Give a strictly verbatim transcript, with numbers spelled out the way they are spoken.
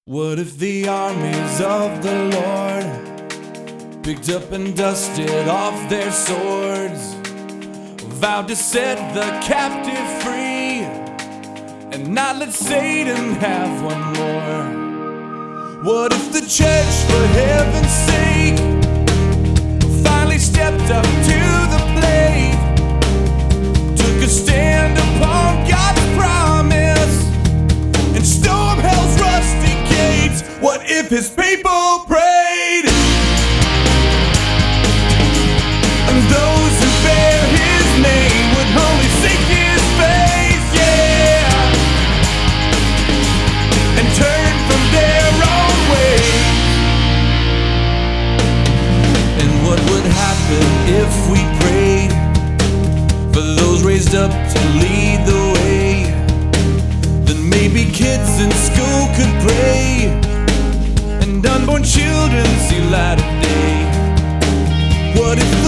What if the armies of the Lord picked up and dusted off their swords, vowed to set the captive free and not let Satan have one more? What if the church, for heaven's sake, finally stepped up to the plate, took a stand upon God's promise and stormed hell's rusty gates? What if his people prayed, and those who bear his name would only seek his face, yeah, and turn from their own way? And what would happen if we prayed for those raised up to lead the way? Then maybe kids in school could pray, and unborn children see light of day. What if